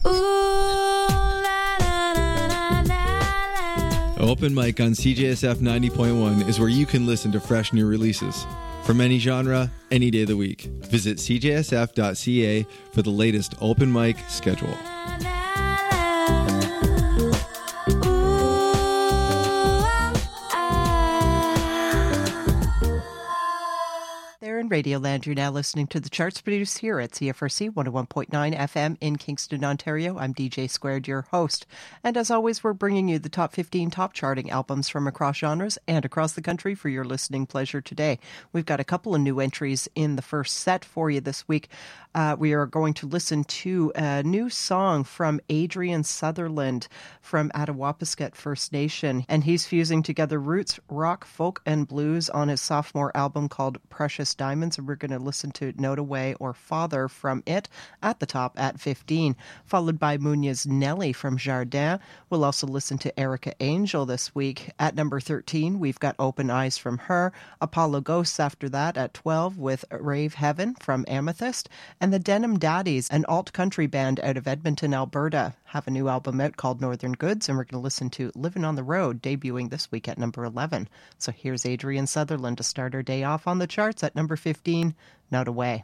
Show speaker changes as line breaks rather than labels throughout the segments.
Open Mic on CJSF 90.1 is where you can listen to fresh new releases. From any genre, any day of the week. Visit cjsf.ca for the latest open mic schedule.
In Radioland, you're now listening to the charts produced here at CFRC 101.9 FM in Kingston, Ontario. I'm DJ Squared, your host. And as always, we're bringing you the top 15 top charting albums from across genres and across the country for your listening pleasure today. We've got a couple of new entries in the first set for you this week. We are going to listen to a new song from Adrian Sutherland from Attawapiskat First Nation, and he's fusing together roots, rock, folk, and blues on his sophomore album called Precious Diamonds, and we're going to listen to Note Away or Father from it at the top at 15, followed by Muñoz Nelly from Jardin. We'll also listen to Erica Angel this week. At number 13, we've got Open Eyes from her, Apollo Ghosts after that at 12 with Rave Heaven from Amethyst, and the Denim Daddies, an alt-country band out of Edmonton, Alberta, have a new album out called Northern Goods, and we're going to listen to Living on the Road, debuting this week at number 11. So here's Adrian Sutherland to start our day off on the charts at number 15, Note Away.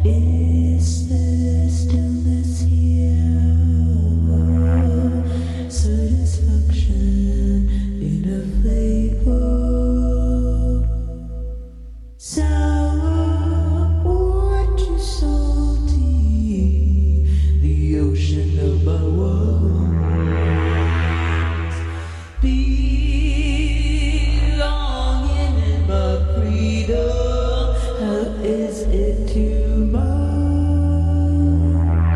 Is there stillness here? Satisfaction in a flavor. Sour or too salty, the ocean of my woes. Belonging in my freedom, how is it too much?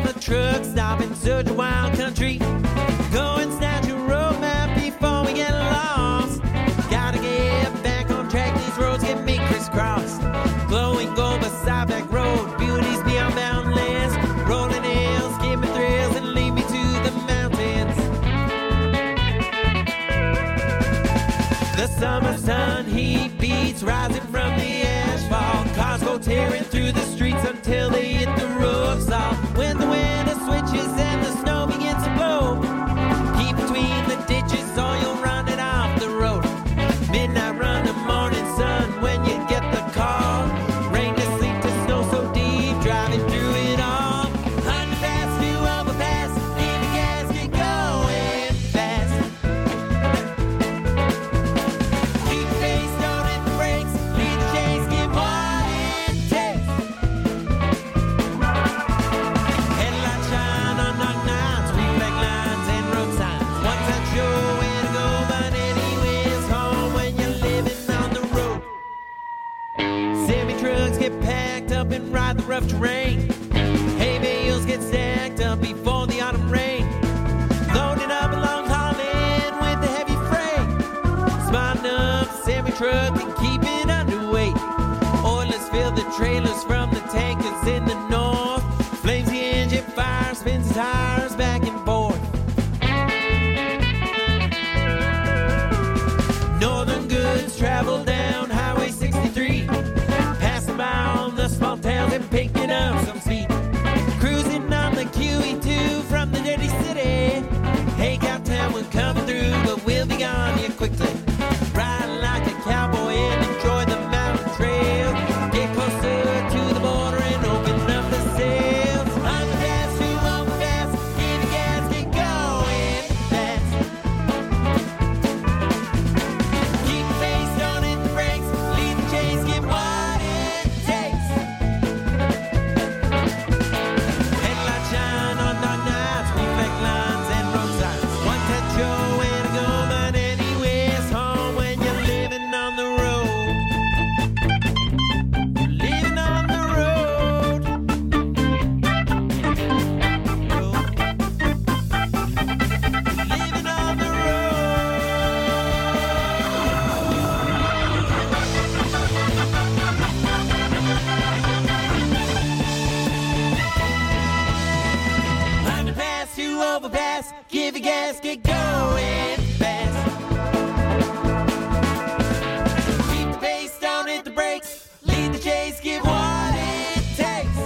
the truck stop in such a wild country. Go and snatch a road map before we get lost. Gotta get back on track, these roads get me crisscrossed. Glowing gold beside back road, beauties beyond boundless. Rolling hills, give me thrills and lead me to the mountains. The summer sun heat beats rising from the asphalt. Cars go tearing through the streets until they hit the roofs off. When the winter switches and the snow begins to blow, keep between the ditches or you'll run it off the road. Midnight run, the morning sun when you get the call. Rain to sleet to snow so deep, driving through it all. Underpass to overpass, give me gas, get going fast. Keep the pace, don't hit the brakes, lead the chase, give what it takes. Headlight shine on knock nights, reflect lines and road signs. One time sure where to go, but anywhere's home when you're living on the road. Semi-trucks get packed up and ride the rough terrain. Hay bales get stacked up before the autumn rain. Loading up a long hauling with the heavy freight. Smart enough, semi-truck can keep it underweight. Oilers fill the trailers from the tankers in the north. Flames the engine, fire spins the tires back and forth. Northern goods travel down Highway 63, passing by all the small towns and picking up some speed. Cruising on the QE2 from the dirty city. Hey, Cowtown, we're coming through, but we'll be gone here quickly. Ride like a cowboy and enjoy the mountain trail. Get closer to the border and open up the sails. Underpass to overpass, give the gas, get going fast. Keep the pace, don't hit the brakes, lead the chase, give what it takes. Headlight shine on dark nights, reflect lines and road signs. One touch your way to go, but anywhere's home when you're living on the road. You're living on the road. Living on the road. Underpass to overpass, give the gas, get going fast. Keep the pace, don't hit the brakes, lead the chase, give what it takes.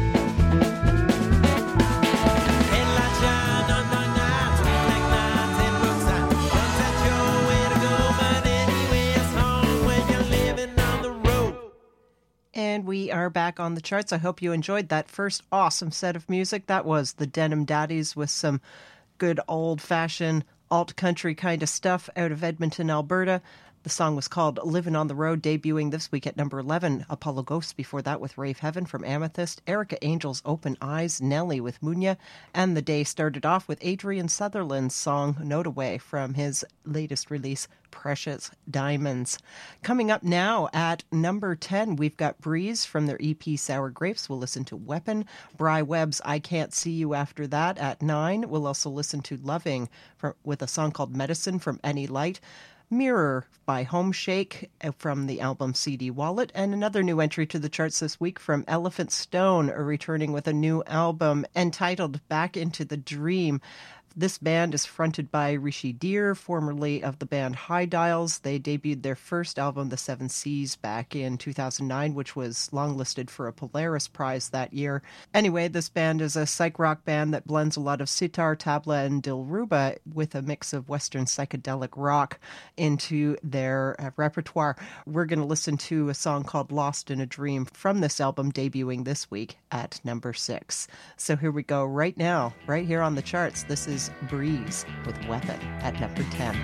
Headlight shine on dark nights, reflect lines and road signs. One touch your way to go, but anywhere's home when you're living on the road.
And we are back on the charts. I hope you enjoyed that first awesome set of music. That was the Denim Daddies with some good old-fashioned alt-country kind of stuff out of Edmonton, Alberta. The song was called Living on the Road, debuting this week at number 11. Apollo Ghosts before that with Rave Heaven from Amethyst. Erica Angel's Open Eyes, Nelly with Munya. And the day started off with Adrian Sutherland's song Note Away from his latest release, Precious Diamonds. Coming up now at number 10, we've got Breeze from their EP Sour Grapes. We'll listen to Weapon. Bry Webb's I Can't See You after that at 9. We'll also listen to Loving with a song called Medicine from Any Light. Mirror by Home Shake from the album CD Wallet, and another new entry to the charts this week from Elephant Stone, returning with a new album entitled Back into the Dream. This band is fronted by Rishi Deer, formerly of the band High Dials. They debuted their first album, The Seven Seas, back in 2009, which was longlisted for a Polaris Prize that year. Anyway, this band is a psych rock band that blends a lot of sitar, tabla, and dilruba with a mix of Western psychedelic rock into their repertoire. We're going to listen to a song called Lost in a Dream from this album, debuting this week at number 6. So here we go right now, right here on the charts. This is Breeze with Weapon at number 10.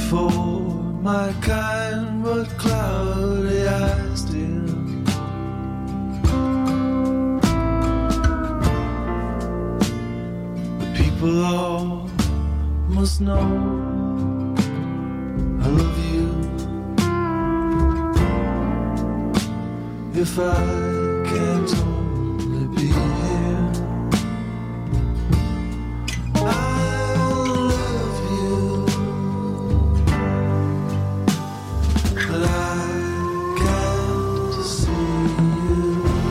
for my kind but cloudy eyes, dear. The people all must know I love you. If I can't only be here, I'll love you, but I can't see you.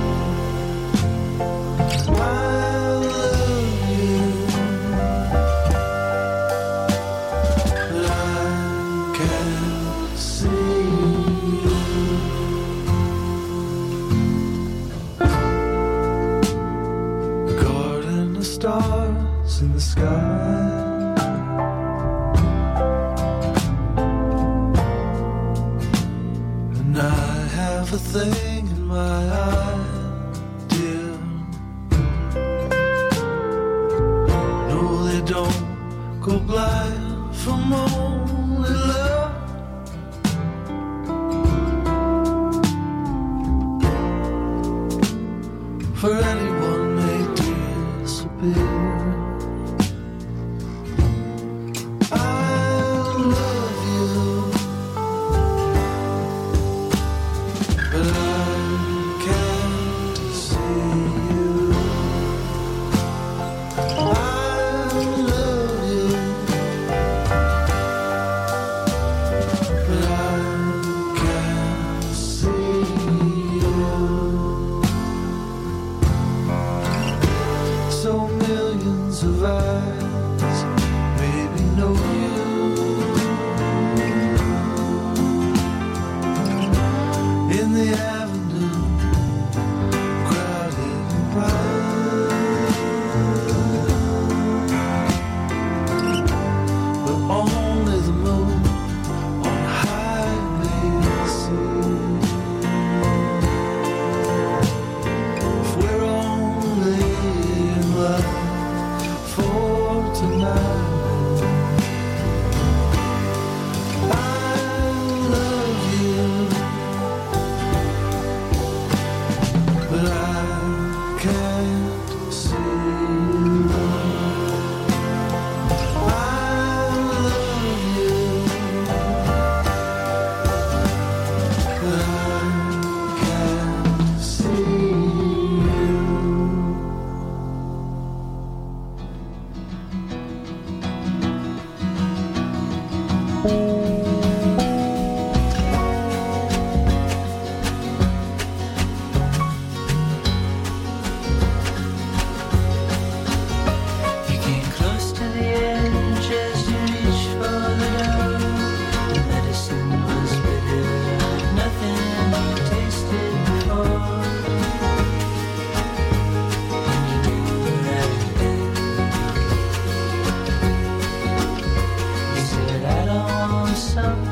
I'll love you, but I can't see you. Guarding the stars in the sky, and I have a thing in my eye, dear. No, they don't go blind from only love. For anyone may disappear. I love you, but I can't see you. I love you, but I can't see you. So millions of eyes maybe know you. In the avenue, crowded and bright, but only the moon on high may see. If we're only in love for tonight, I love you, but I can't see you. I love you, but I can't see you. You came close to the edge as you reached for the door. The medicine was bitter, like nothing you tasted before. And you knew that then. You said, I don't want something